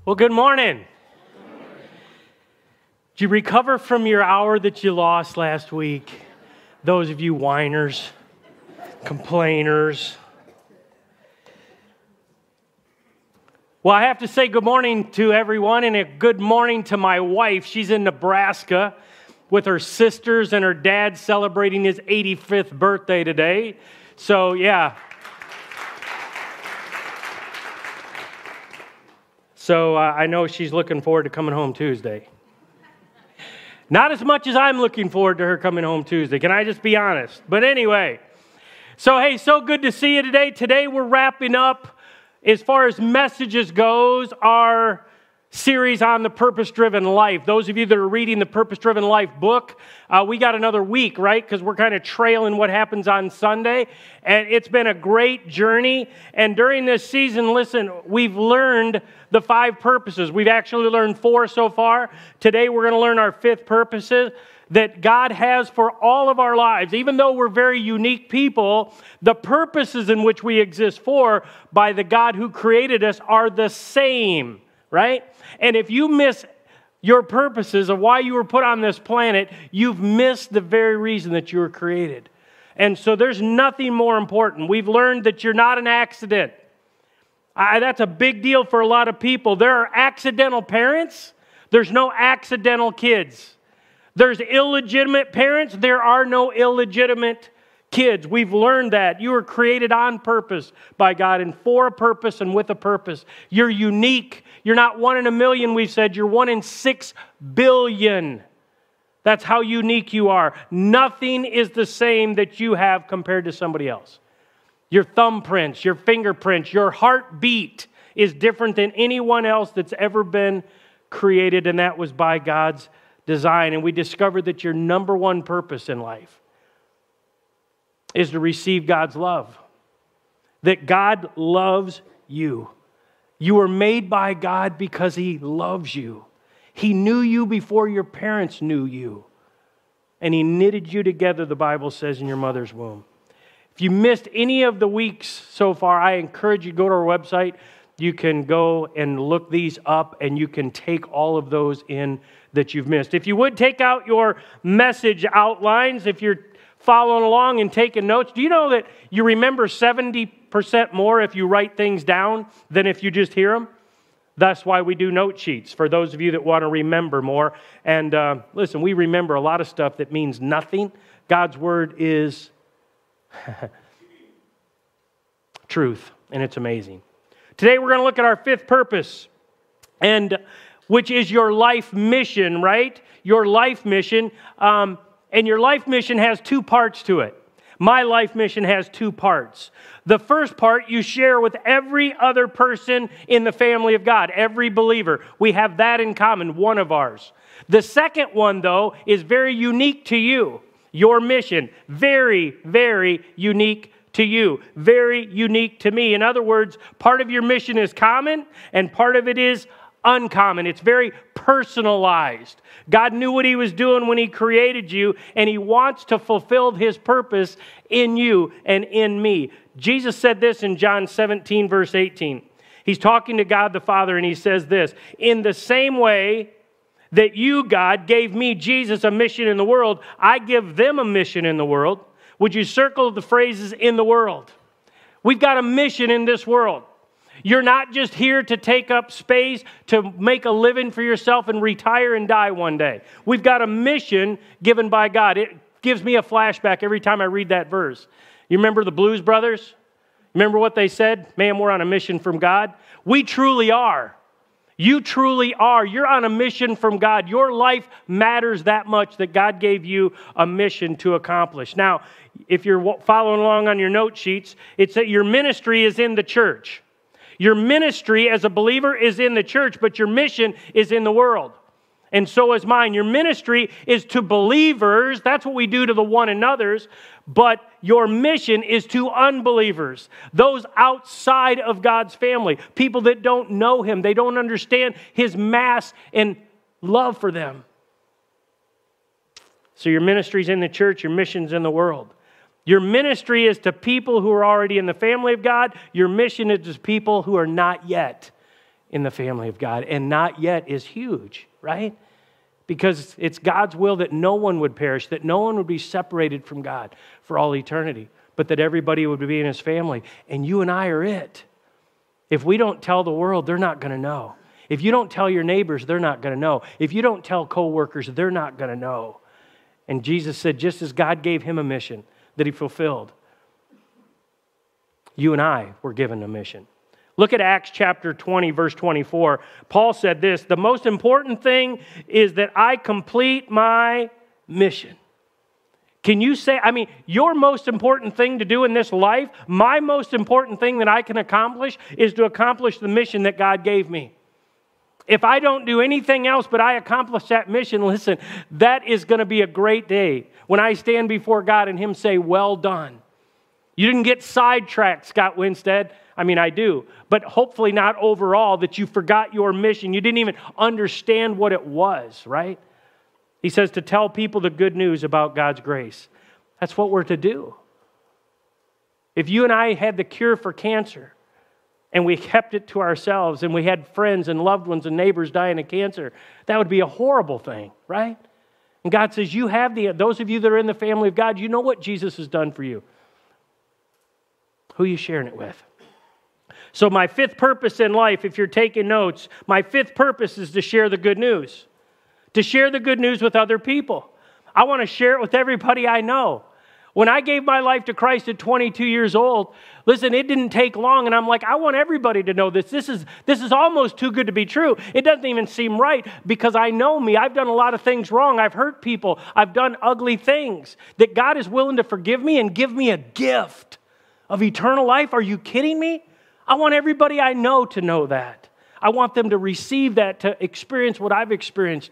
Well, good morning. Did you recover from your hour that you lost last week? Those of you whiners, complainers. Well, I have to say good morning to everyone and a good morning to my wife. She's in Nebraska with her sisters and her dad celebrating his 85th birthday today. So, yeah. So I know she's looking forward to coming home Tuesday. Not as much as I'm looking forward to her coming home Tuesday. Can I just be honest? But anyway, so hey, so good to see you today. Today we're wrapping up, as far as messages goes, our series on the purpose-driven life. Those of you that are reading the Purpose-Driven Life book, we got another week, right? Because we're kind of trailing what happens on Sunday. And it's been a great journey. And during this season, listen, we've learned the 5 purposes. We've actually learned 4 so far. Today we're going to learn our 5th purposes that God has for all of our lives. Even though we're very unique people, the purposes in which we exist for by the God who created us are the same, right? And if you miss your purposes of why you were put on this planet, you've missed the very reason that you were created. And so there's nothing more important. We've learned that you're not an accident. That's a big deal for a lot of people. There are accidental parents. There's no accidental kids. There's illegitimate parents. There are no illegitimate kids. We've learned that. You were created on purpose by God and for a purpose and with a purpose. You're unique. You're not 1 in a million, we've said. You're 1 in 6 billion. That's how unique you are. Nothing is the same that you have compared to somebody else. Your thumbprints, your fingerprints, your heartbeat is different than anyone else that's ever been created, and that was by God's design. And we discovered that your number one purpose in life is to receive God's love. That God loves you. You were made by God because He loves you. He knew you before your parents knew you. And He knitted you together, the Bible says, in your mother's womb. If you missed any of the weeks so far, I encourage you to go to our website. You can go and look these up, and you can take all of those in that you've missed. If you would, take out your message outlines. If you're following along and taking notes, do you know that you remember 70% more if you write things down than if you just hear them? That's why we do note sheets, for those of you that want to remember more. And listen, we remember a lot of stuff that means nothing. God's Word is truth, and it's amazing. Today we're going to look at our 5th purpose, and which is your life mission, right? Your life mission. And your life mission has 2 parts to it. My life mission has 2 parts. The first part you share with every other person in the family of God, every believer. We have that in common, one of ours. The second one, though, is very unique to you. Your mission, very, very unique to you. Very unique to me. In other words, part of your mission is common and part of it is uncommon. It's very personalized. God knew what He was doing when He created you, and He wants to fulfill His purpose in you and in me. Jesus said this in John 17, verse 18. He's talking to God the Father, and He says this, "In the same way that you, God, gave me, Jesus, a mission in the world, I give them a mission in the world." Would you circle the phrases "in the world"? We've got a mission in this world. You're not just here to take up space, to make a living for yourself and retire and die one day. We've got a mission given by God. It gives me a flashback every time I read that verse. You remember the Blues Brothers? Remember what they said? "Man, we're on a mission from God." We truly are. You truly are. You're on a mission from God. Your life matters that much that God gave you a mission to accomplish. Now, if you're following along on your note sheets, it's that your ministry is in the church. Your ministry as a believer is in the church, but your mission is in the world. And so is mine. Your ministry is to believers. That's what we do to the one another's. But your mission is to unbelievers, those outside of God's family, people that don't know Him. They don't understand His mass and love for them. So your ministry's in the church, your mission's in the world. Your ministry is to people who are already in the family of God. Your mission is to people who are not yet in the family of God. And not yet is huge, right? Because it's God's will that no one would perish, that no one would be separated from God for all eternity, but that everybody would be in His family. And you and I are it. If we don't tell the world, they're not going to know. If you don't tell your neighbors, they're not going to know. If you don't tell coworkers, they're not going to know. And Jesus said, just as God gave Him a mission that He fulfilled, you and I were given a mission. Look at Acts chapter 20, verse 24. Paul said this, the most important thing is that I complete my mission. Can you say, your most important thing to do in this life, my most important thing that I can accomplish is to accomplish the mission that God gave me. If I don't do anything else but I accomplish that mission, listen, that is going to be a great day when I stand before God and Him say, well done. You didn't get sidetracked, Scott Winstead. I do, but hopefully not overall that you forgot your mission. You didn't even understand what it was, right? He says to tell people the good news about God's grace. That's what we're to do. If you and I had the cure for cancer and we kept it to ourselves and we had friends and loved ones and neighbors dying of cancer, that would be a horrible thing, right? And God says, you have those of you that are in the family of God, you know what Jesus has done for you. Who are you sharing it with? So my fifth purpose in life, if you're taking notes, my fifth purpose is to share the good news. To share the good news with other people. I want to share it with everybody I know. When I gave my life to Christ at 22 years old, listen, it didn't take long, and I'm like, I want everybody to know this. This is almost too good to be true. It doesn't even seem right because I know me. I've done a lot of things wrong. I've hurt people. I've done ugly things. That God is willing to forgive me and give me a gift of eternal life. Are you kidding me? I want everybody I know to know that. I want them to receive that, to experience what I've experienced.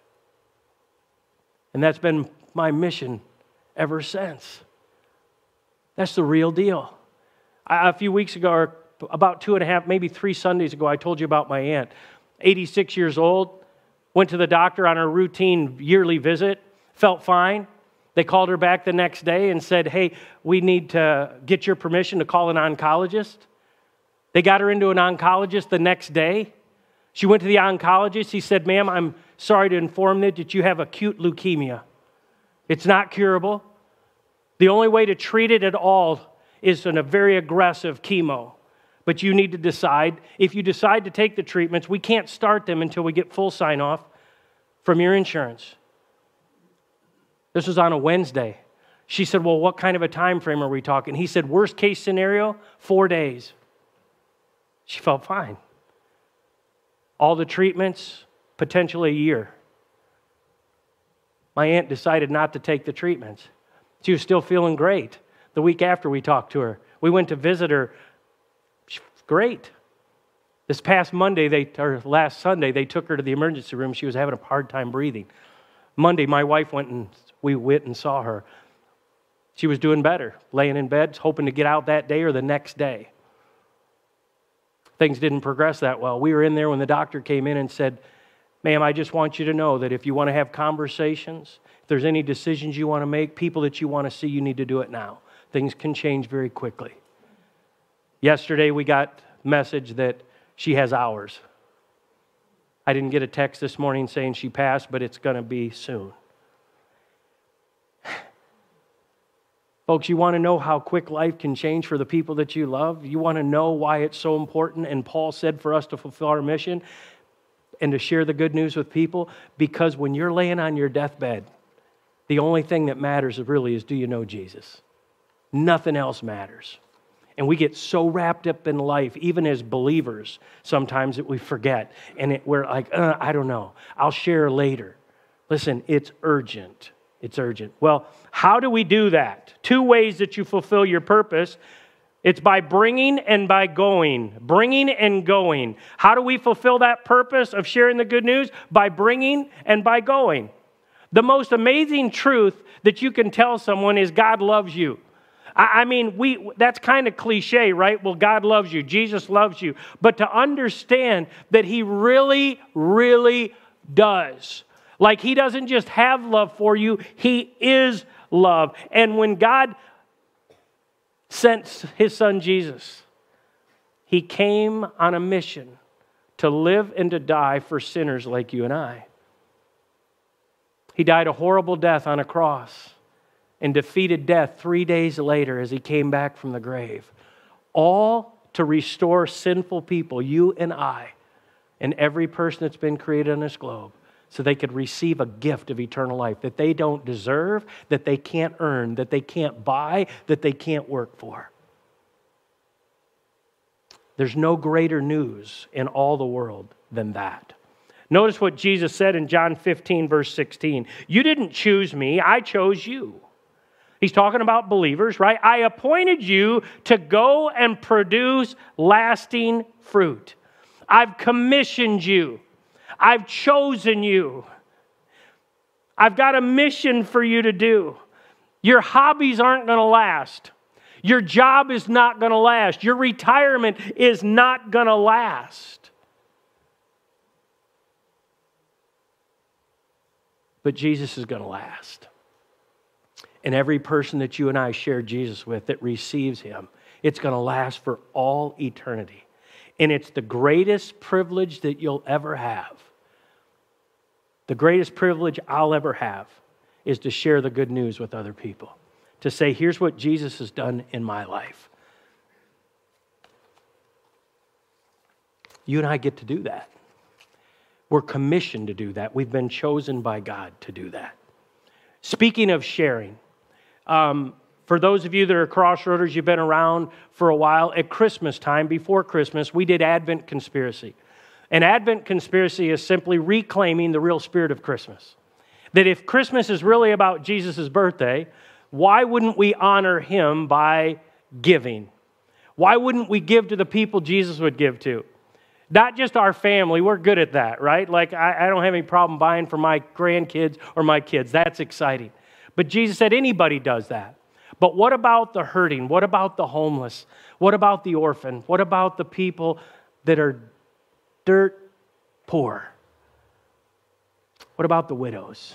And that's been my mission ever since. That's the real deal. A few weeks ago, or about 2.5, maybe 3 Sundays ago, I told you about my aunt, 86 years old, went to the doctor on her routine yearly visit, felt fine. They called her back the next day and said, hey, we need to get your permission to call an oncologist. They got her into an oncologist the next day. She went to the oncologist. He said, ma'am, I'm sorry to inform you that you have acute leukemia. It's not curable. The only way to treat it at all is in a very aggressive chemo. But you need to decide. If you decide to take the treatments, we can't start them until we get full sign-off from your insurance. This was on a Wednesday. She said, well, what kind of a time frame are we talking? He said, worst case scenario, 4 days. She felt fine. All the treatments, potentially a year. My aunt decided not to take the treatments. She was still feeling great. The week after we talked to her, we went to visit her. Great. This past Monday, last Sunday, they took her to the emergency room. She was having a hard time breathing. Monday, my wife we went and saw her. She was doing better, laying in bed, hoping to get out that day or the next day. Things didn't progress that well. We were in there when the doctor came in and said, ma'am, I just want you to know that if you want to have conversations, if there's any decisions you want to make, people that you want to see, you need to do it now. Things can change very quickly. Yesterday, we got a message that she has hours. I didn't get a text this morning saying she passed, but it's going to be soon. Folks, you want to know how quick life can change for the people that you love? You want to know why it's so important? And Paul said for us to fulfill our mission and to share the good news with people, because when you're laying on your deathbed, the only thing that matters really is, do you know Jesus? Nothing else matters. And we get so wrapped up in life, even as believers, sometimes that we forget. And we're like, I don't know. I'll share later. Listen, it's urgent. It's urgent. Well, how do we do that? 2 ways that you fulfill your purpose. It's by bringing and by going. Bringing and going. How do we fulfill that purpose of sharing the good news? By bringing and by going. The most amazing truth that you can tell someone is God loves you. That's kind of cliche, right? Well, God loves you. Jesus loves you. But to understand that He really, really does. Like He doesn't just have love for you, He is love. And when God sent His Son Jesus, He came on a mission to live and to die for sinners like you and I. He died a horrible death on a cross and defeated death 3 days later as he came back from the grave. All to restore sinful people, you and I, and every person that's been created on this globe, so they could receive a gift of eternal life that they don't deserve, that they can't earn, that they can't buy, that they can't work for. There's no greater news in all the world than that. Notice what Jesus said in John 15, verse 16. You didn't choose me, I chose you. He's talking about believers, right? I appointed you to go and produce lasting fruit. I've commissioned you. I've chosen you. I've got a mission for you to do. Your hobbies aren't going to last. Your job is not going to last. Your retirement is not going to last. But Jesus is going to last. And every person that you and I share Jesus with that receives Him, it's going to last for all eternity. And it's the greatest privilege that you'll ever have. The greatest privilege I'll ever have is to share the good news with other people. To say, here's what Jesus has done in my life. You and I get to do that. We're commissioned to do that. We've been chosen by God to do that. Speaking of sharing, for those of you that are Crossroaders, you've been around for a while, at Christmas time, before Christmas, we did Advent Conspiracy. And Advent Conspiracy is simply reclaiming the real spirit of Christmas. That if Christmas is really about Jesus' birthday, why wouldn't we honor Him by giving? Why wouldn't we give to the people Jesus would give to? Not just our family, we're good at that, right? Like, I don't have any problem buying for my grandkids or my kids. That's exciting. But Jesus said anybody does that. But what about the hurting? What about the homeless? What about the orphan? What about the people that are dirt poor? What about the widows?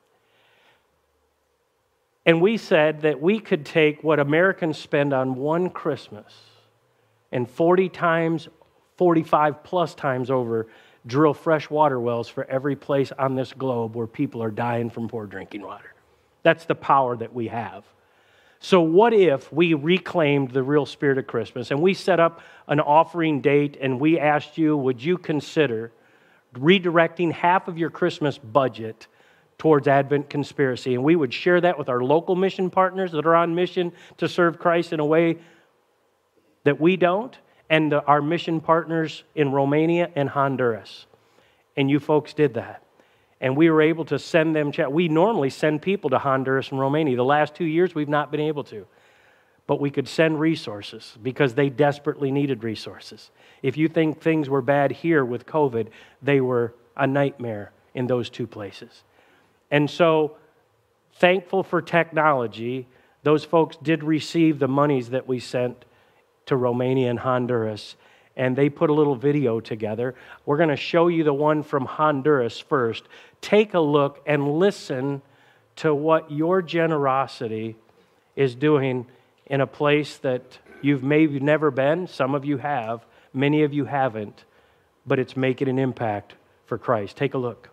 And we said that we could take what Americans spend on one Christmas and 45 plus times over drill fresh water wells for every place on this globe where people are dying from poor drinking water. That's the power that we have. So what if we reclaimed the real spirit of Christmas and we set up an offering date and we asked you, would you consider redirecting half of your Christmas budget towards Advent Conspiracy? And we would share that with our local mission partners that are on mission to serve Christ in a way that we don't, and our mission partners in Romania and Honduras. And you folks did that. And we were able to send them, we normally send people to Honduras and Romania. The last 2 years, we've not been able to. But we could send resources because they desperately needed resources. If you think things were bad here with COVID, they were a nightmare in those two places. And so, thankful for technology, those folks did receive the monies that we sent to Romania and Honduras, and they put a little video together. We're going to show you the one from Honduras first. Take a look and listen to what your generosity is doing in a place that you've maybe never been. Some of you have, many of you haven't, but it's making an impact for Christ. Take a look.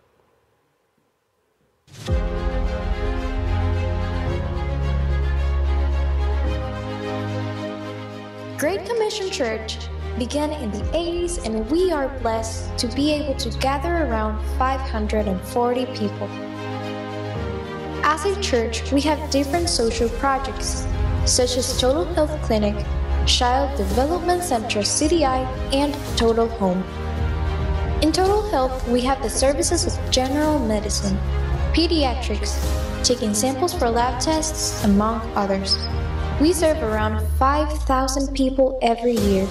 Great Commission Church began in the 80s, and we are blessed to be able to gather around 540 people. As a church, we have different social projects, such as Total Health Clinic, Child Development Center CDI, and Total Home. In Total Health, we have the services of general medicine, pediatrics, taking samples for lab tests, among others. We serve around 5,000 people every year.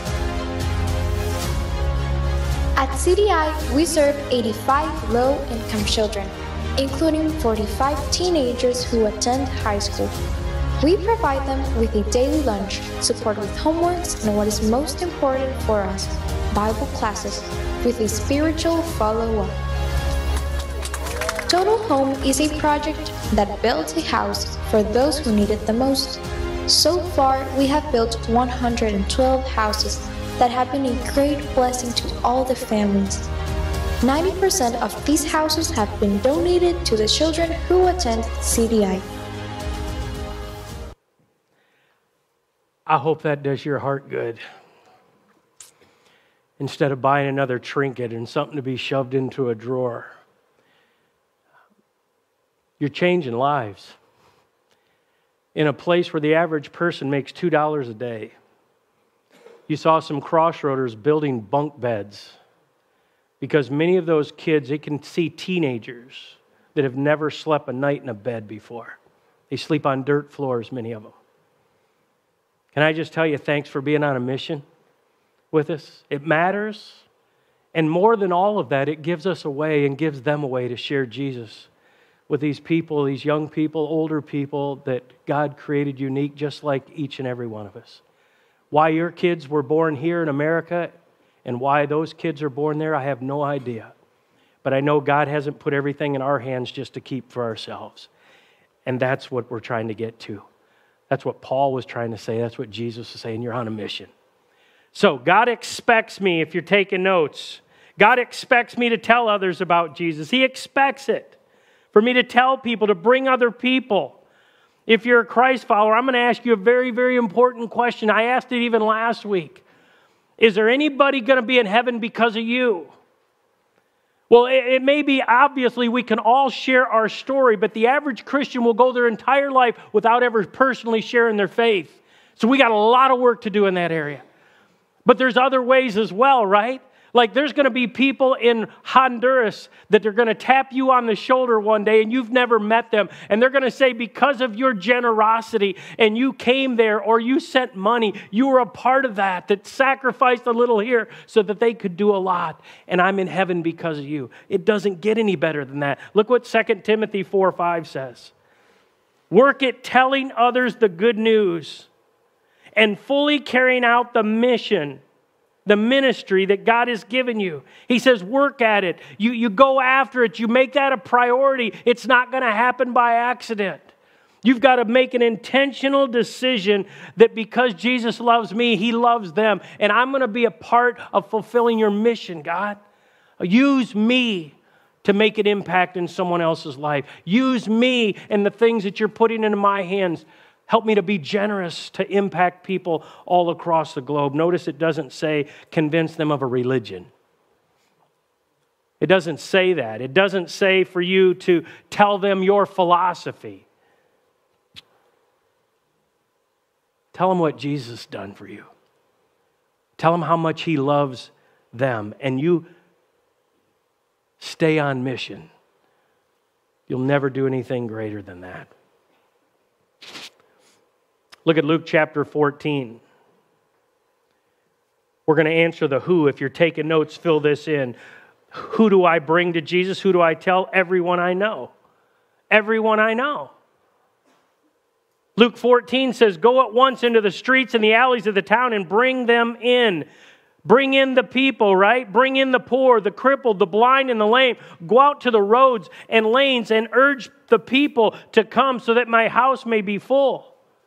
At CDI, we serve 85 low-income children, including 45 teenagers who attend high school. We provide them with a daily lunch, support with homeworks, and what is most important for us, Bible classes, with a spiritual follow-up. Total Home is a project that builds a house for those who need it the most. So far, we have built 112 houses that have been a great blessing to all the families. 90% of these houses have been donated to the children who attend CDI. I hope that does your heart good. Instead of buying another trinket and something to be shoved into a drawer. You're changing lives. In a place where the average person makes $2 a day. You saw some crossroaders building bunk beds because many of those kids, they can see teenagers that have never slept a night in a bed before. They sleep on dirt floors, many of them. Can I just tell you, thanks for being on a mission with us? It matters. And more than all of that, it gives us a way and gives them a way to share Jesus with these people, these young people, older people that God created unique just like each and every one of us. Why your kids were born here in America and why those kids are born there, I have no idea. But I know God hasn't put everything in our hands just to keep for ourselves. And that's what we're trying to get to. That's what Paul was trying to say. That's what Jesus was saying. You're on a mission. So God expects me, if you're taking notes, God expects me to tell others about Jesus. He expects it for me to tell people, to bring other people. If you're a Christ follower, I'm going to ask you a very, very important question. I asked it even last week. Is there anybody going to be in heaven because of you? Well, it may be obviously we can all share our story, but the average Christian will go their entire life without ever personally sharing their faith. So we got a lot of work to do in that area. But there's other ways as well, right? Like there's going to be people in Honduras that are going to tap you on the shoulder one day and you've never met them. And they're going to say, because of your generosity and you came there or you sent money, you were a part of that sacrificed a little here so that they could do a lot. And I'm in heaven because of you. It doesn't get any better than that. Look what 2 Timothy 4:5 says. Work at telling others the good news and fully carrying out the mission, the ministry that God has given you. He says, work at it. You go after it. You make that a priority. It's not going to happen by accident. You've got to make an intentional decision that because Jesus loves me, He loves them. And I'm going to be a part of fulfilling your mission, God. Use me to make an impact in someone else's life. Use me and the things that you're putting into my hands. Help me to be generous to impact people all across the globe. Notice it doesn't say convince them of a religion. It doesn't say that. It doesn't say for you to tell them your philosophy. Tell them what Jesus has done for you. Tell them how much He loves them. And you stay on mission. You'll never do anything greater than that. Look at Luke chapter 14. We're going to answer the who. If you're taking notes, fill this in. Who do I bring to Jesus? Who do I tell? Everyone I know. Everyone I know. Luke 14 says, go at once into the streets and the alleys of the town and bring them in. Bring in the people, right? Bring in the poor, the crippled, the blind, and the lame. Go out to the roads and lanes and urge the people to come so that my house may be full.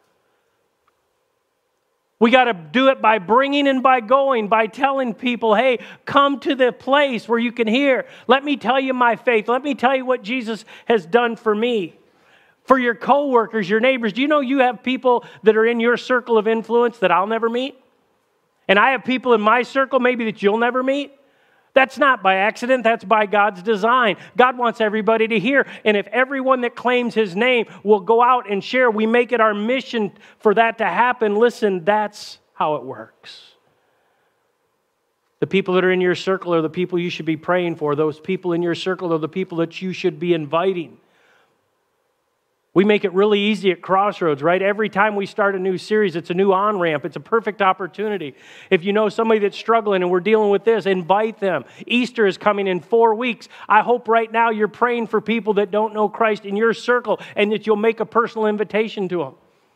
We got to do it by bringing and by going, by telling people, hey, come to the place where you can hear. Let me tell you my faith. Let me tell you what Jesus has done for me. For your coworkers, your neighbors, do you know you have people that are in your circle of influence that I'll never meet? And I have people in my circle maybe that you'll never meet? That's not by accident. That's by God's design. God wants everybody to hear. And if everyone that claims His name will go out and share, we make it our mission for that to happen. Listen, that's how it works. The people that are in your circle are the people you should be praying for. Those people in your circle are the people that you should be inviting. We make it really easy at Crossroads, right? Every time we start a new series, it's a new on-ramp. It's a perfect opportunity. If you know somebody that's struggling and we're dealing with this, invite them. Easter is coming in 4 weeks. I hope right now you're praying for people that don't know Christ in your circle and that you'll make a personal invitation to them.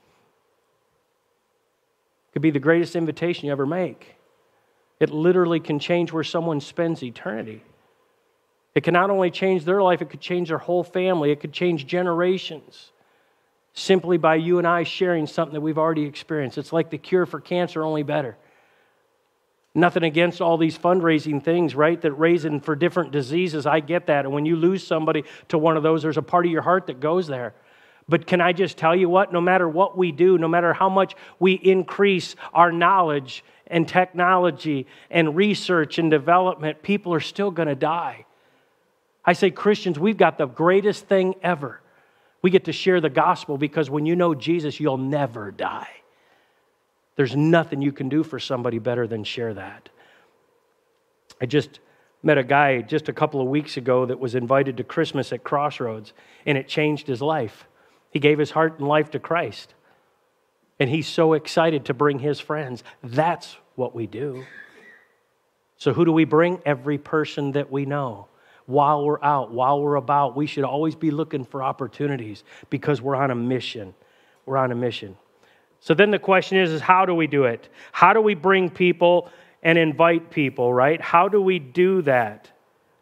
It could be the greatest invitation you ever make. It literally can change where someone spends eternity. It can not only change their life, it could change their whole family. It could change generations simply by you and I sharing something that we've already experienced. It's like the cure for cancer, only better. Nothing against all these fundraising things, right, that raise in for different diseases. I get that. And when you lose somebody to one of those, there's a part of your heart that goes there. But can I just tell you what? No matter what we do, no matter how much we increase our knowledge and technology and research and development, people are still going to die. I say, Christians, we've got the greatest thing ever. We get to share the gospel because when you know Jesus, you'll never die. There's nothing you can do for somebody better than share that. I just met a guy just a couple of weeks ago that was invited to Christmas at Crossroads, and it changed his life. He gave his heart and life to Christ. And he's so excited to bring his friends. That's what we do. So who do we bring? Every person that we know. While we're out, while we're about, we should always be looking for opportunities because we're on a mission. We're on a mission. So then the question is how do we do it? How do we bring people and invite people, right? How do we do that?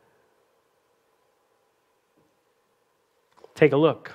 Take a look.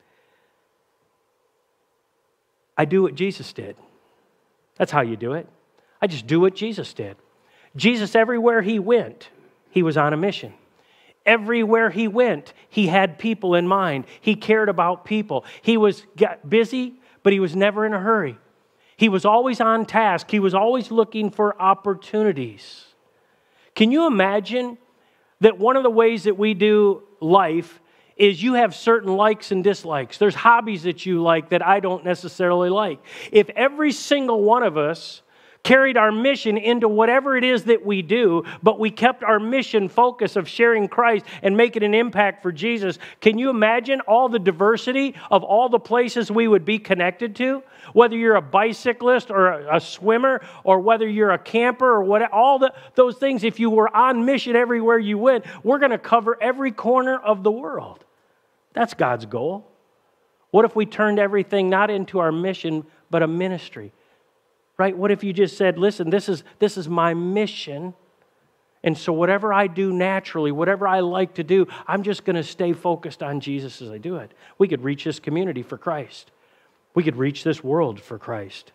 I do what Jesus did. That's how you do it. I just do what Jesus did. Jesus, everywhere he went, he was on a mission. Everywhere he went, he had people in mind. He cared about people. He was busy, but he was never in a hurry. He was always on task. He was always looking for opportunities. Can you imagine that one of the ways that we do life is you have certain likes and dislikes. There's hobbies that you like that I don't necessarily like. If every single one of us carried our mission into whatever it is that we do, but we kept our mission focus of sharing Christ and making an impact for Jesus, can you imagine all the diversity of all the places we would be connected to? Whether you're a bicyclist or a swimmer or whether you're a camper or what, those things, if you were on mission everywhere you went, we're going to cover every corner of the world. That's God's goal. What if we turned everything not into our mission, but a ministry? Right? What if you just said, listen, this is my mission, and so whatever I do naturally, whatever I like to do, I'm just going to stay focused on Jesus as I do it. We could reach this community for Christ. We could reach this world for Christ.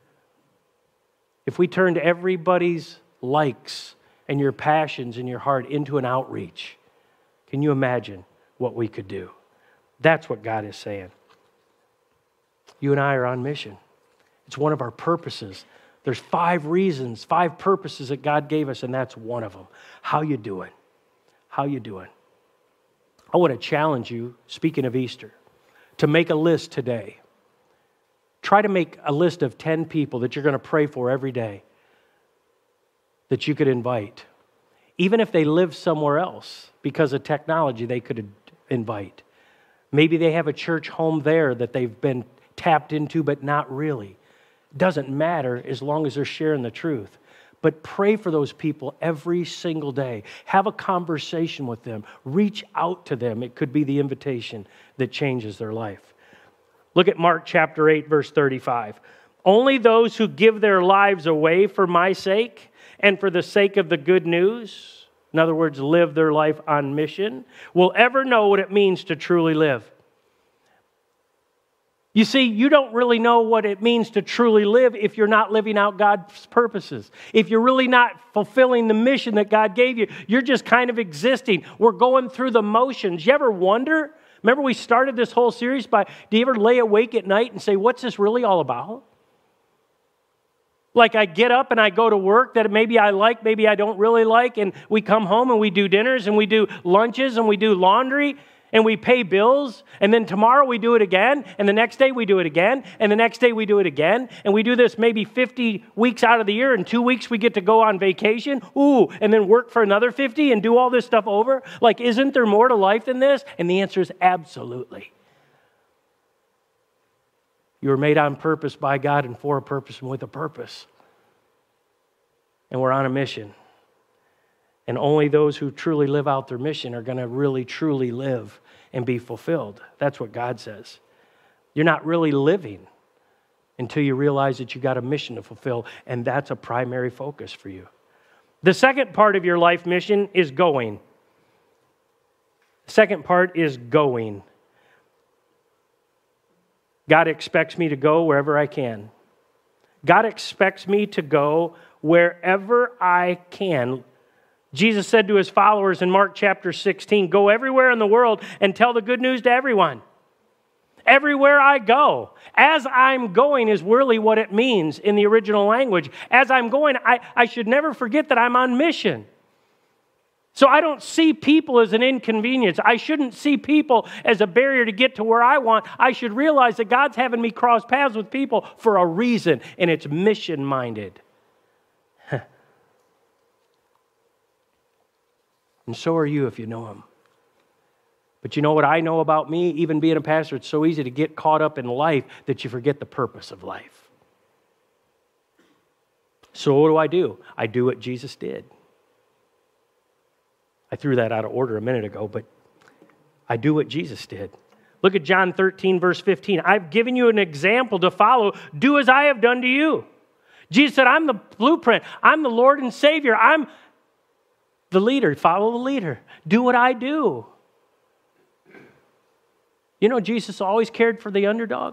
If we turned everybody's likes and your passions and your heart into an outreach, can you imagine what we could do? That's what God is saying. You and I are on mission. It's one of our purposes. There's 5 reasons, 5 purposes that God gave us, and that's one of them. How you doing? How you doing? I want to challenge you, speaking of Easter, to make a list today. Try to make a list of 10 people that you're going to pray for every day that you could invite. Even if they live somewhere else, because of technology, they could invite. Maybe they have a church home there that they've been tapped into, but not really. Doesn't matter as long as they're sharing the truth. But pray for those people every single day. Have a conversation with them. Reach out to them. It could be the invitation that changes their life. Look at Mark chapter 8, verse 35. Only those who give their lives away for my sake and for the sake of the good news, in other words, live their life on mission, will ever know what it means to truly live. You see, you don't really know what it means to truly live if you're not living out God's purposes. If you're really not fulfilling the mission that God gave you, you're just kind of existing. We're going through the motions. You ever wonder? Remember we started this whole series by, do you ever lay awake at night and say, what's this really all about? Like I get up and I go to work that maybe I like, maybe I don't really like, and we come home and we do dinners and we do lunches and we do laundry and we pay bills, and then tomorrow we do it again, and the next day we do it again, and the next day we do it again, and we do this maybe 50 weeks out of the year, and 2 weeks we get to go on vacation, and then work for another 50 and do all this stuff over? Like, isn't there more to life than this? And the answer is absolutely. You were made on purpose by God and for a purpose and with a purpose. And we're on a mission. And only those who truly live out their mission are going to really, truly live and be fulfilled. That's what God says. You're not really living until you realize that you got a mission to fulfill, and that's a primary focus for you. The second part of your life mission is going. The second part is going. God expects me to go wherever I can. God expects me to go wherever I can. Jesus said to his followers in Mark chapter 16, go everywhere in the world and tell the good news to everyone. Everywhere I go. As I'm going is really what it means in the original language. As I'm going, I should never forget that I'm on mission. So I don't see people as an inconvenience. I shouldn't see people as a barrier to get to where I want. I should realize that God's having me cross paths with people for a reason, and it's mission-minded. And so are you if you know him. But you know what I know about me? Even being a pastor, it's so easy to get caught up in life that you forget the purpose of life. So what do? I do what Jesus did. I threw that out of order a minute ago, but I do what Jesus did. Look at John 13, verse 15. I've given you an example to follow. Do as I have done to you. Jesus said, I'm the blueprint. I'm the Lord and Savior. I'm the leader. Follow the leader. Do what I do. You know, Jesus always cared for the underdog.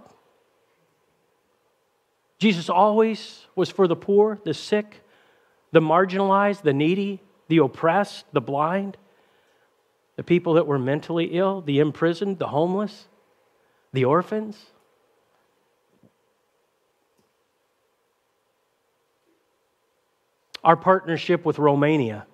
Jesus always was for the poor, the sick, the marginalized, the needy, the oppressed, the blind, the people that were mentally ill, the imprisoned, the homeless, the orphans. Our partnership with Romania.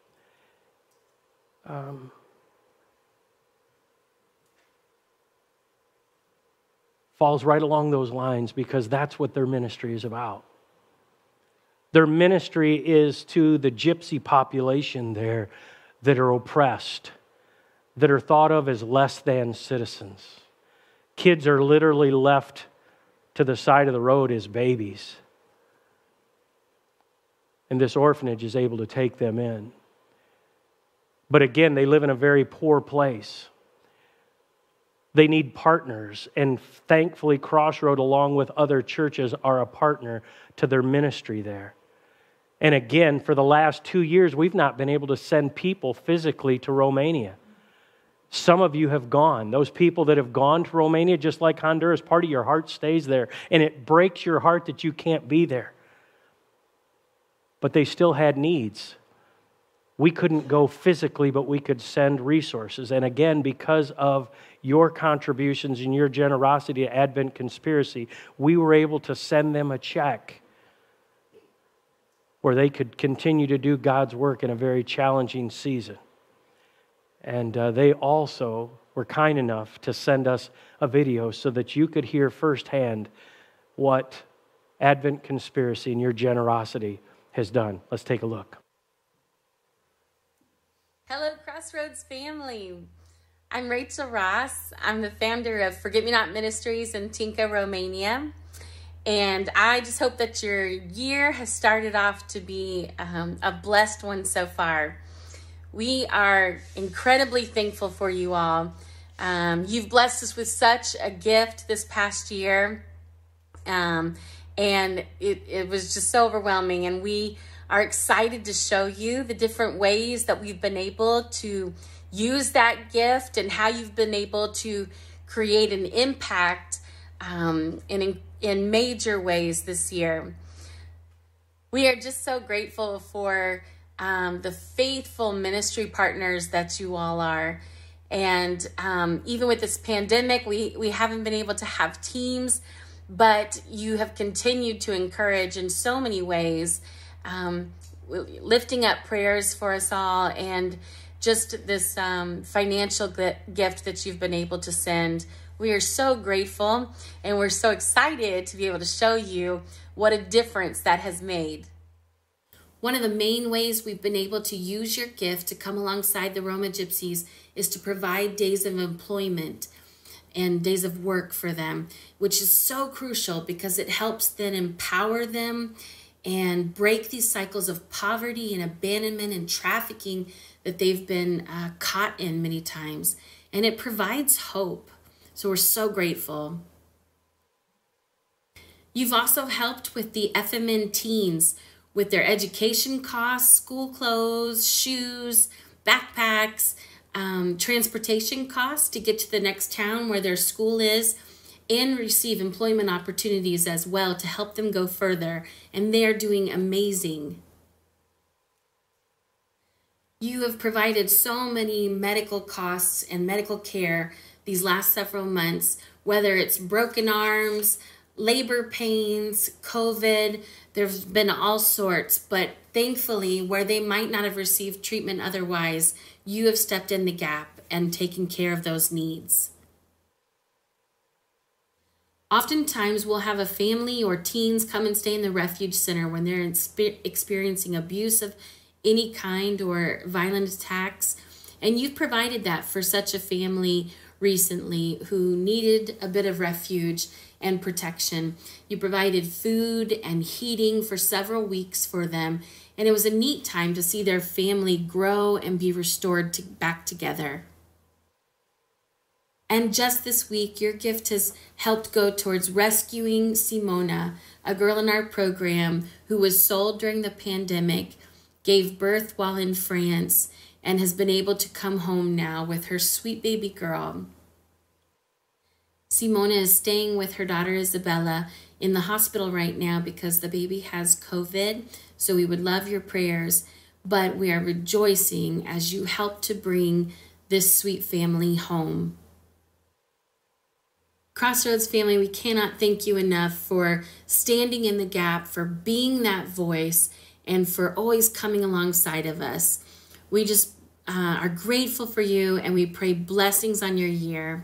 Falls right along those lines because that's what their ministry is about. Their ministry is to the gypsy population there that are oppressed, that are thought of as less than citizens. Kids are literally left to the side of the road as babies. And this orphanage is able to take them in. But again, they live in a very poor place. They need partners, and thankfully Crossroad, along with other churches, are a partner to their ministry there. And again, for the last 2 years, we've not been able to send people physically to Romania. Some of you have gone. Those people that have gone to Romania, just like Honduras, part of your heart stays there, and it breaks your heart that you can't be there. But they still had needs. We couldn't go physically, but we could send resources. And again, because of your contributions and your generosity to Advent Conspiracy, we were able to send them a check where they could continue to do God's work in a very challenging season. And they also were kind enough to send us a video so that you could hear firsthand what Advent Conspiracy and your generosity has done. Let's take a look. Hello, Crossroads family. I'm Rachel Ross. I'm the founder of Forget Me Not Ministries in Tinca, Romania. And I just hope that your year has started off to be a blessed one so far. We are incredibly thankful for you all. You've blessed us with such a gift this past year. And it was just so overwhelming. And we are excited to show you the different ways that we've been able to use that gift and how you've been able to create an impact in major ways this year. We are just so grateful for the faithful ministry partners that you all are. And even with this pandemic, we haven't been able to have teams, but you have continued to encourage in so many ways, lifting up prayers for us all, and just this financial gift that you've been able to send. We are so grateful, and we're so excited to be able to show you what a difference that has made. One of the main ways we've been able to use your gift to come alongside the Roma Gypsies is to provide days of employment and days of work for them, which is so crucial because it helps then empower them and break these cycles of poverty and abandonment and trafficking that they've been caught in many times. And it provides hope. So we're so grateful. You've also helped with the FMN teens with their education costs, school clothes, shoes, backpacks, transportation costs to get to the next town where their school is, and receive employment opportunities as well to help them go further, and they're doing amazing. You have provided so many medical costs and medical care these last several months, whether it's broken arms, labor pains, COVID, there's been all sorts, but thankfully, where they might not have received treatment otherwise, you have stepped in the gap and taken care of those needs. Oftentimes, we'll have a family or teens come and stay in the refuge center when they're experiencing abuse of any kind or violent attacks. And you've provided that for such a family recently who needed a bit of refuge and protection. You provided food and heating for several weeks for them. And it was a neat time to see their family grow and be restored back together. And just this week, your gift has helped go towards rescuing Simona, a girl in our program who was sold during the pandemic, gave birth while in France, and has been able to come home now with her sweet baby girl. Simona is staying with her daughter Isabella in the hospital right now because the baby has COVID, so we would love your prayers, but we are rejoicing as you help to bring this sweet family home. Crossroads family, we cannot thank you enough for standing in the gap, for being that voice, and for always coming alongside of us. We just are grateful for you, and we pray blessings on your year.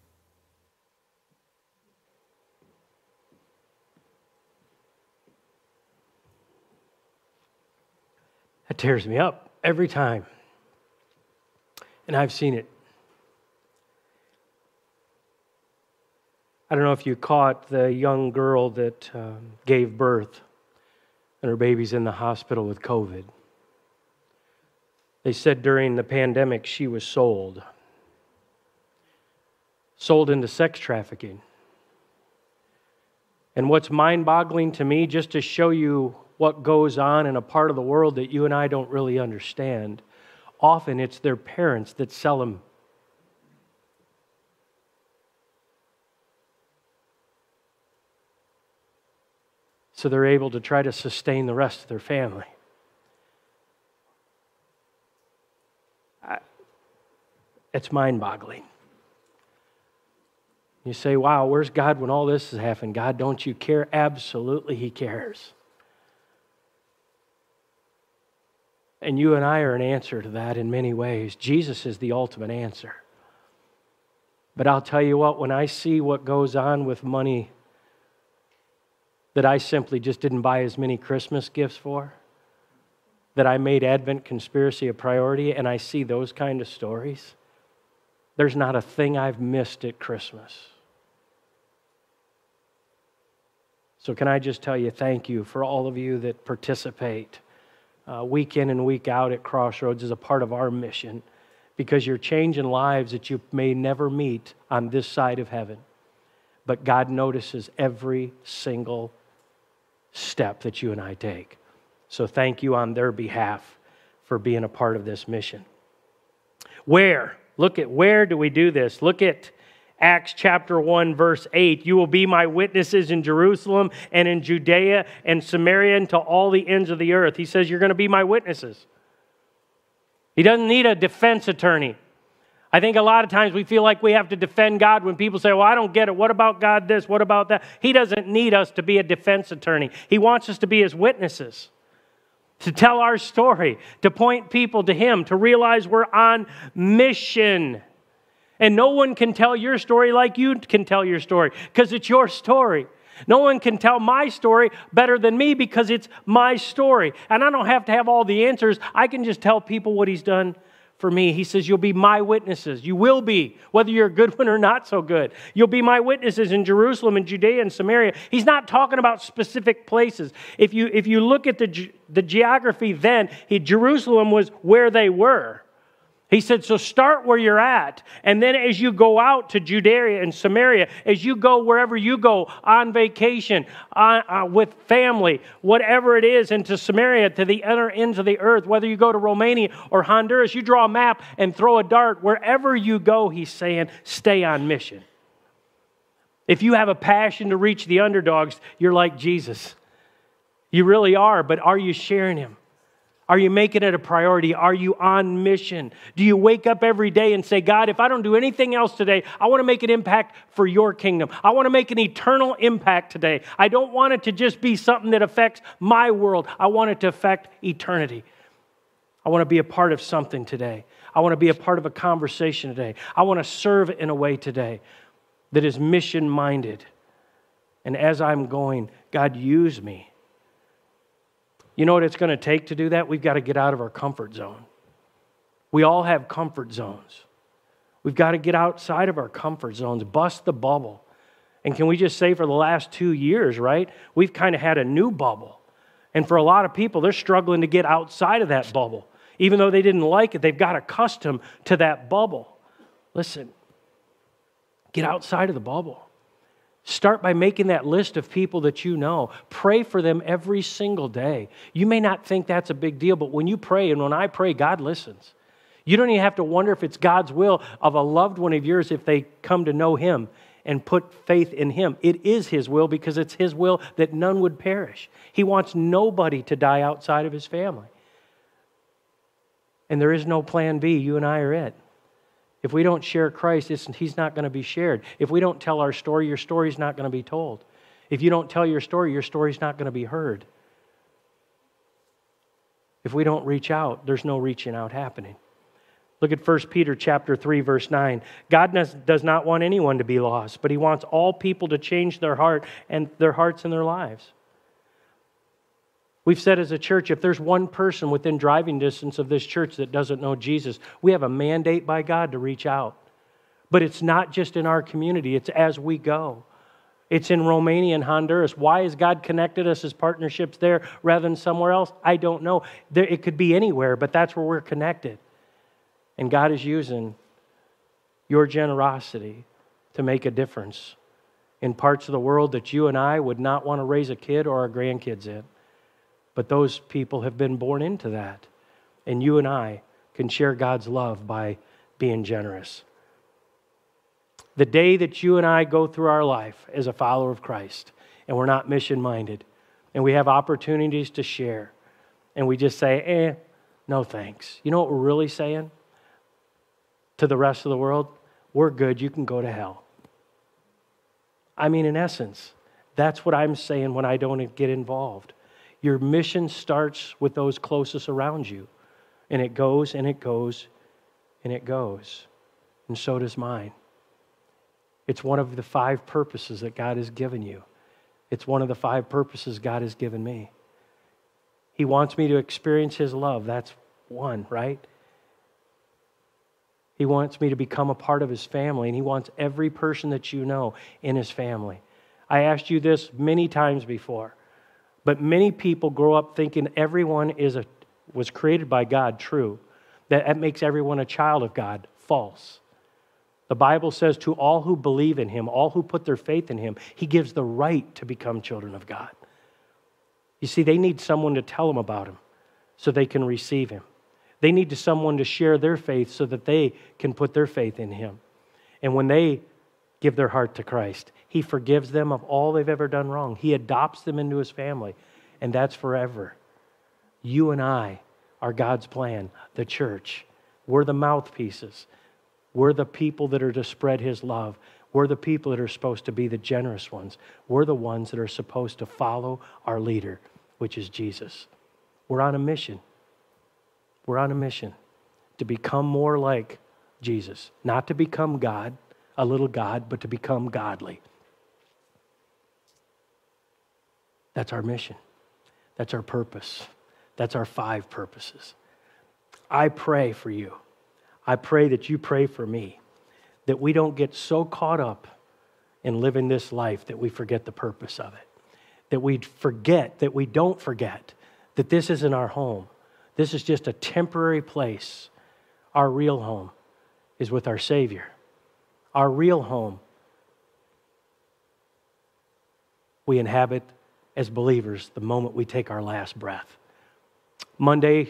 That tears me up every time. And I've seen it. I don't know if you caught the young girl that gave birth and her baby's in the hospital with COVID. They said during the pandemic she was sold into sex trafficking. And what's mind-boggling to me, just to show you what goes on in a part of the world that you and I don't really understand, often it's their parents that sell them. So they're able to try to sustain the rest of their family. It's mind-boggling. You say, wow, where's God when all this is happening? God, don't you care? Absolutely, He cares. And you and I are an answer to that in many ways. Jesus is the ultimate answer. But I'll tell you what, when I see what goes on with money that I simply just didn't buy as many Christmas gifts for, that I made Advent conspiracy a priority, and I see those kind of stories, there's not a thing I've missed at Christmas. So can I just tell you thank you for all of you that participate week in and week out at Crossroads as a part of our mission, because you're changing lives that you may never meet on this side of heaven. But God notices every single step that you and I take. So thank you on their behalf for being a part of this mission. Where do we do this? Look at Acts chapter 1, verse 8. You will be my witnesses in Jerusalem and in Judea and Samaria and to all the ends of the earth. He says you're going to be my witnesses. He doesn't need a defense attorney. I think a lot of times we feel like we have to defend God when people say, well, I don't get it. What about God this? What about that? He doesn't need us to be a defense attorney. He wants us to be His witnesses, to tell our story, to point people to Him, to realize we're on mission. And no one can tell your story like you can tell your story, because it's your story. No one can tell my story better than me because it's my story. And I don't have to have all the answers. I can just tell people what He's done for me. He says, you'll be my witnesses. You will be, whether you're a good one or not so good. You'll be my witnesses in Jerusalem and Judea and Samaria. He's not talking about specific places. If you look at the geography then, Jerusalem was where they were. He said, so start where you're at. And then as you go out to Judea and Samaria, as you go wherever you go, on vacation, with family, whatever it is, into Samaria, to the other ends of the earth, whether you go to Romania or Honduras, you draw a map and throw a dart. Wherever you go, He's saying, stay on mission. If you have a passion to reach the underdogs, you're like Jesus. You really are, but are you sharing Him? Are you making it a priority? Are you on mission? Do you wake up every day and say, God, if I don't do anything else today, I want to make an impact for your kingdom. I want to make an eternal impact today. I don't want it to just be something that affects my world. I want it to affect eternity. I want to be a part of something today. I want to be a part of a conversation today. I want to serve in a way today that is mission-minded. And as I'm going, God, use me. You know what it's going to take to do that? We've got to get out of our comfort zone. We all have comfort zones. We've got to get outside of our comfort zones, bust the bubble. And can we just say for the last 2 years, right, we've kind of had a new bubble. And for a lot of people, they're struggling to get outside of that bubble. Even though they didn't like it, they've got accustomed to that bubble. Listen, get outside of the bubble. Start by making that list of people that you know. Pray for them every single day. You may not think that's a big deal, but when you pray and when I pray, God listens. You don't even have to wonder if it's God's will of a loved one of yours if they come to know Him and put faith in Him. It is His will because it's His will that none would perish. He wants nobody to die outside of His family. And there is no plan B. You and I are it. If we don't share Christ, He's not going to be shared. If we don't tell our story, your story's not going to be told. If you don't tell your story's not going to be heard. If we don't reach out, there's no reaching out happening. Look at 1 Peter chapter 3, verse 9. God does not want anyone to be lost, but He wants all people to change their hearts and their lives. We've said as a church, if there's one person within driving distance of this church that doesn't know Jesus, we have a mandate by God to reach out. But it's not just in our community, it's as we go. It's in Romania and Honduras. Why has God connected us as partnerships there rather than somewhere else? I don't know. It could be anywhere, but that's where we're connected. And God is using your generosity to make a difference in parts of the world that you and I would not want to raise a kid or our grandkids in. But those people have been born into that. And you and I can share God's love by being generous. The day that you and I go through our life as a follower of Christ, and we're not mission-minded, and we have opportunities to share, and we just say, no thanks. You know what we're really saying to the rest of the world? We're good, you can go to hell. I mean, in essence, that's what I'm saying when I don't get involved. Your mission starts with those closest around you. And it goes, and it goes, and it goes. And so does mine. It's one of the 5 purposes that God has given you. It's one of the 5 purposes God has given me. He wants me to experience His love. That's one, right? He wants me to become a part of His family, and He wants every person that you know in His family. I asked you this many times before. But many people grow up thinking everyone was created by God, true. That makes everyone a child of God, false. The Bible says to all who believe in Him, all who put their faith in Him, He gives the right to become children of God. You see, they need someone to tell them about Him so they can receive Him. They need someone to share their faith so that they can put their faith in Him. And when they give their heart to Christ, He forgives them of all they've ever done wrong. He adopts them into His family, and that's forever. You and I are God's plan, the church. We're the mouthpieces. We're the people that are to spread His love. We're the people that are supposed to be the generous ones. We're the ones that are supposed to follow our leader, which is Jesus. We're on a mission. We're on a mission to become more like Jesus, not to become God, a little God, but to become godly. That's our mission. That's our purpose. That's our 5 purposes. I pray for you. I pray that you pray for me, that we don't get so caught up in living this life that we forget the purpose of it, that we don't forget that this isn't our home. This is just a temporary place. Our real home is with our Savior. Our real home we inhabit as believers the moment we take our last breath. Monday,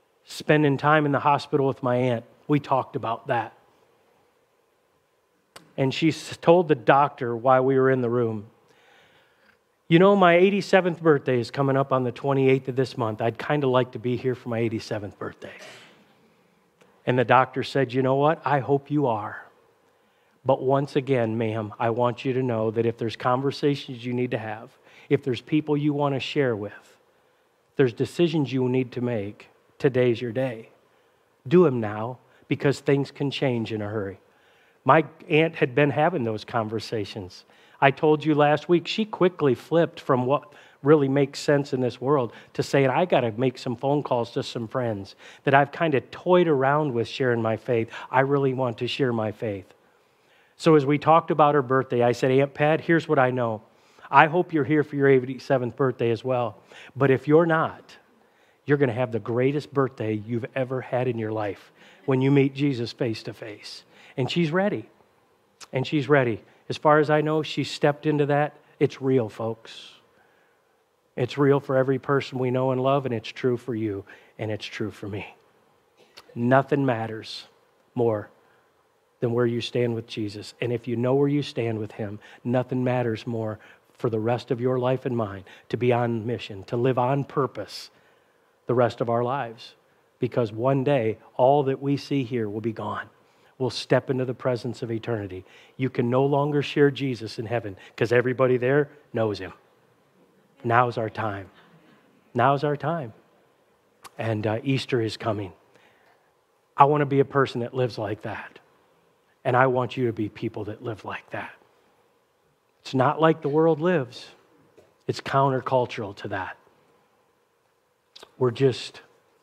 spending time in the hospital with my aunt, we talked about that. and she told the doctor while we were in the room, you know, my 87th birthday is coming up on the 28th of this month. I'd kind of like to be here for my 87th birthday. And the doctor said, you know what? I hope you are. But once again, ma'am, I want you to know that if there's conversations you need to have, if there's people you want to share with, if there's decisions you need to make, today's your day. Do them now, because things can change in a hurry. My aunt had been having those conversations. I told you last week, she quickly flipped from what really makes sense in this world to saying, I got to make some phone calls to some friends that I've kind of toyed around with sharing my faith. I really want to share my faith. So as we talked about her birthday, I said, Aunt Pat, here's what I know. I hope you're here for your 87th birthday as well. But if you're not, you're going to have the greatest birthday you've ever had in your life when you meet Jesus face to face. And she's ready. And she's ready. As far as I know, she stepped into that. It's real, folks. It's real for every person we know and love, and it's true for you, and it's true for me. Nothing matters more than where you stand with Jesus. And if you know where you stand with Him, nothing matters more for the rest of your life and mine to be on mission, to live on purpose the rest of our lives. Because one day, all that we see here will be gone. We'll step into the presence of eternity. You can no longer share Jesus in heaven because everybody there knows Him. Now's our time. Now's our time. And Easter is coming. I want to be a person that lives like that. And I want you to be people that live like that. It's not like the world lives. It's countercultural to that. We're just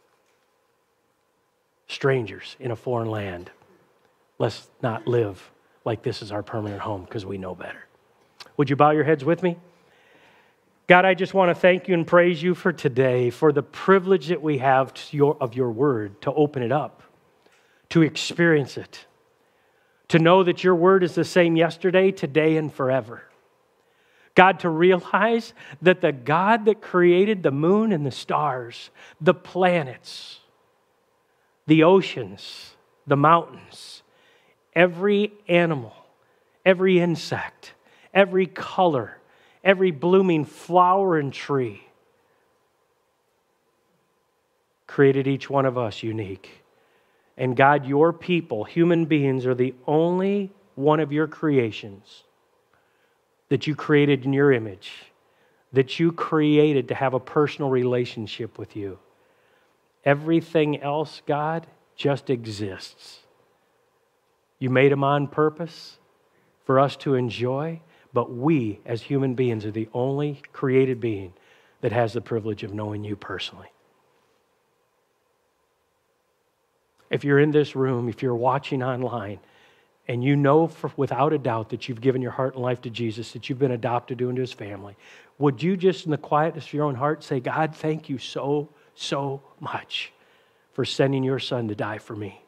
strangers in a foreign land. Let's not live like this is our permanent home because we know better. Would you bow your heads with me? God, I just want to thank you and praise you for today, for the privilege that we have of your word, to open it up, to experience it, to know that your word is the same yesterday, today, and forever. God, to realize that the God that created the moon and the stars, the planets, the oceans, the mountains, every animal, every insect, every color, every blooming flower and tree, created each one of us unique. And God, your people, human beings, are the only one of your creations that you created in your image, that you created to have a personal relationship with you. Everything else, God, just exists. You made them on purpose for us to enjoy, but we, as human beings, are the only created being that has the privilege of knowing you personally. If you're in this room, if you're watching online, and you know without a doubt that you've given your heart and life to Jesus, that you've been adopted into His family, would you just in the quietness of your own heart say, God, thank you so, so much for sending your Son to die for me.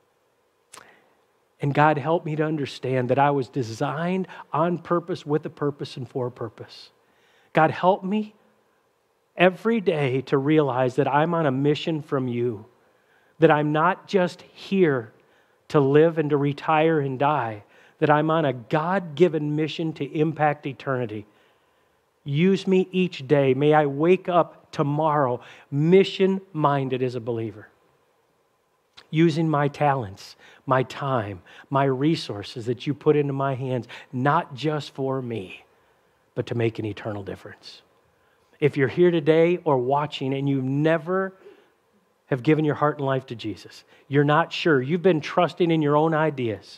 And God, help me to understand that I was designed on purpose, with a purpose, and for a purpose. God, help me every day to realize that I'm on a mission from you, that I'm not just here to live and to retire and die, that I'm on a God-given mission to impact eternity. Use me each day. May I wake up tomorrow mission-minded as a believer, using my talents, my time, my resources that you put into my hands, not just for me, but to make an eternal difference. If you're here today or watching and you've never have given your heart and life to Jesus, you're not sure, you've been trusting in your own ideas,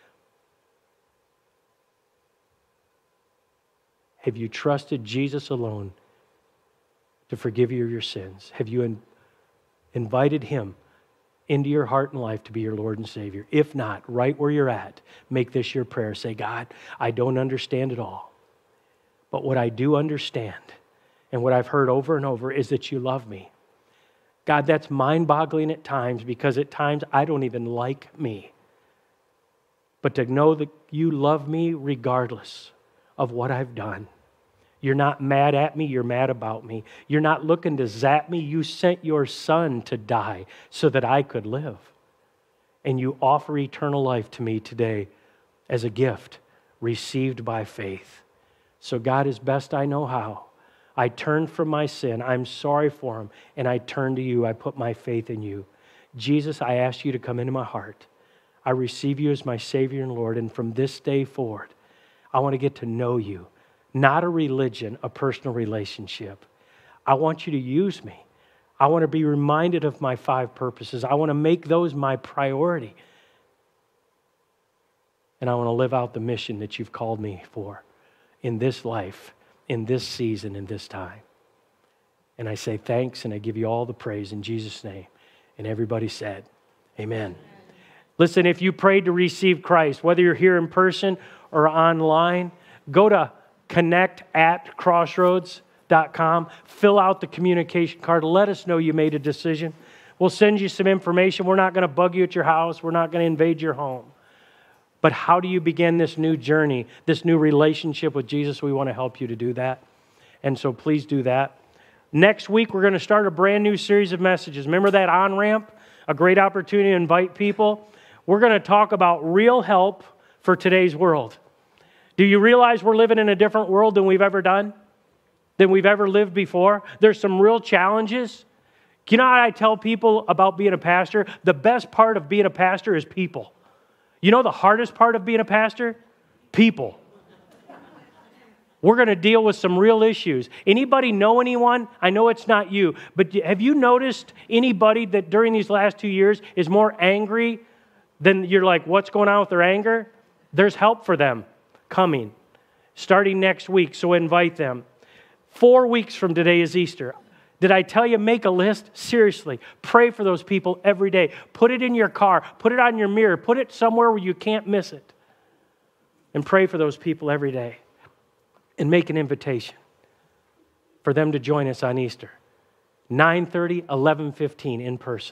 have you trusted Jesus alone to forgive you of your sins? Have you invited Him into your heart and life to be your Lord and Savior? If not, right where you're at, make this your prayer. Say, God, I don't understand it all, but what I do understand, and what I've heard over and over, is that you love me. God, that's mind-boggling at times, because at times I don't even like me. But to know that you love me regardless of what I've done. You're not mad at me, you're mad about me. You're not looking to zap me. You sent your Son to die so that I could live. And you offer eternal life to me today as a gift received by faith. So God, as best I know how, I turn from my sin. I'm sorry for him. And I turn to you. I put my faith in you. Jesus, I ask you to come into my heart. I receive you as my Savior and Lord. And from this day forward, I want to get to know you. Not a religion, a personal relationship. I want you to use me. I want to be reminded of my 5 purposes. I want to make those my priority. And I want to live out the mission that you've called me for in this life, in this season, in this time. And I say thanks and I give you all the praise in Jesus' name. And everybody said, amen. Listen, if you prayed to receive Christ, whether you're here in person or online, go to connect@crossroads.com. Fill out the communication card. Let us know you made a decision. We'll send you some information. We're not going to bug you at your house. We're not going to invade your home. But how do you begin this new journey, this new relationship with Jesus? We want to help you to do that. And so please do that. Next week, we're going to start a brand new series of messages. Remember that on-ramp? A great opportunity to invite people. We're going to talk about real help for today's world. Do you realize we're living in a different world than we've ever done? Than we've ever lived before? There's some real challenges. You know how I tell people about being a pastor? The best part of being a pastor is people. You know the hardest part of being a pastor? People. We're going to deal with some real issues. Anybody know anyone? I know it's not you, but have you noticed anybody that during these last 2 years is more angry than you're like, what's going on with their anger? There's help for them coming, starting next week, so invite them. 4 weeks from today is Easter. Did I tell you, make a list? Seriously, pray for those people every day. Put it in your car. Put it on your mirror. Put it somewhere where you can't miss it. And pray for those people every day. And make an invitation for them to join us on Easter. 9:30, 11:15 in person.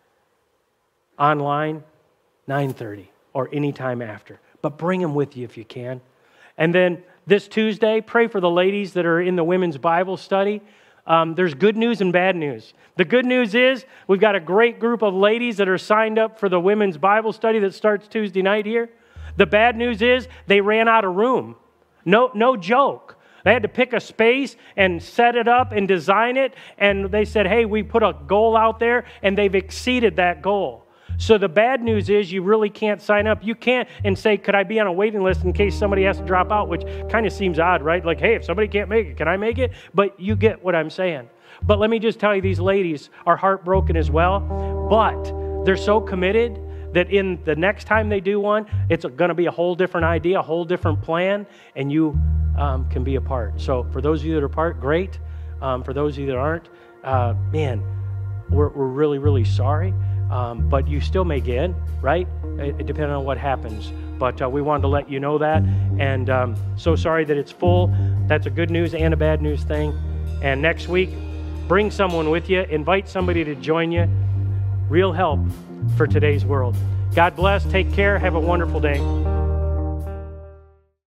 Online, 9:30 or anytime after. But bring them with you if you can. And then this Tuesday, pray for the ladies that are in the women's Bible study. There's good news and bad news. The good news is we've got a great group of ladies that are signed up for the women's Bible study that starts Tuesday night here. The bad news is they ran out of room. No joke. They had to pick a space and set it up and design it. And they said, hey, we put a goal out there, and they've exceeded that goal. So the bad news is you really can't sign up. You can't and say, could I be on a waiting list in case somebody has to drop out, which kind of seems odd, right? Like, hey, if somebody can't make it, can I make it? But you get what I'm saying. But let me just tell you, these ladies are heartbroken as well. But they're so committed that in the next time they do one, it's going to be a whole different idea, a whole different plan, and you can be a part. So for those of you that are part, great. For those of you that aren't, man, we're really, really sorry. But you still may get in, right? Depending on what happens. But we wanted to let you know that. And so sorry that it's full. That's a good news and a bad news thing. And next week, bring someone with you. Invite somebody to join you. Real help for today's world. God bless. Take care. Have a wonderful day.